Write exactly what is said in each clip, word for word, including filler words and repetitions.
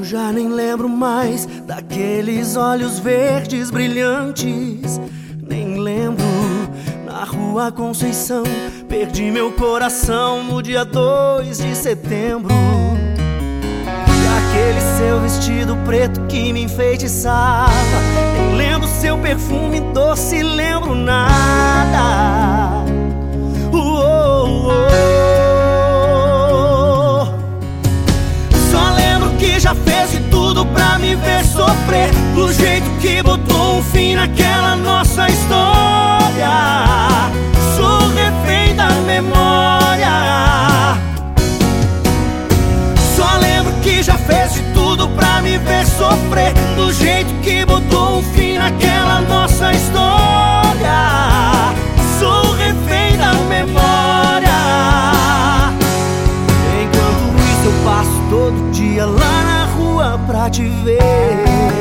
Já nem lembro mais daqueles olhos verdes brilhantes. Nem lembro, na rua Conceição perdi meu coração no dia dois de setembro. E aquele seu vestido preto que me enfeitiçava, nem lembro seu perfume doce, lembro nada. Uou, uou. Só lembro que já fez de tudo pra me ver sofrer, do jeito que botou um fim naquela nossa história. Sou refém da memória. Só lembro que já fez de tudo pra me ver sofrer, do jeito que botou um fim naquela nossa história. Sou refém da memória. Enquanto isso eu passo todo dia lá na rua pra te ver.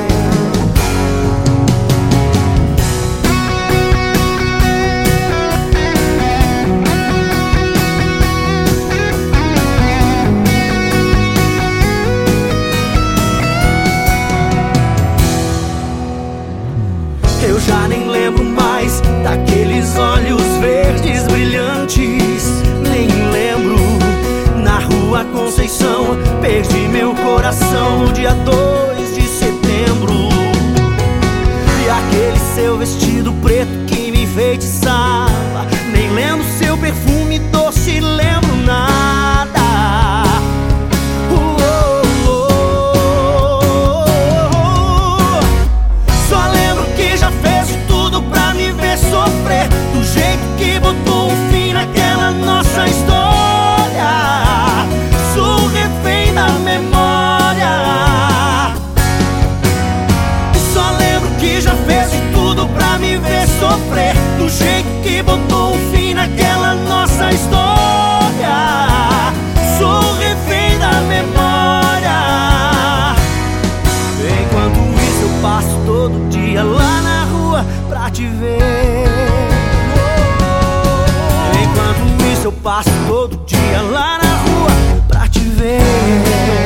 Eu já nem lembro mais daqueles olhos verdes brilhantes. Nem lembro, na rua Conceição perdi meu coração no dia dois de setembro. E aquele seu vestido preto que me enfeitiçava, nem lembro seu perfume doce, lembro nada. Sofrer, do jeito que botou um fim naquela nossa história. Sou refém da memória. Só lembro que já fez de tudo pra me ver sofrer, do jeito que botou um fim naquela nossa história. Sou refém da memória. Enquanto isso eu passo todo dia lá na rua pra te ver. Enquanto isso eu passo todo dia lá na rua pra te ver.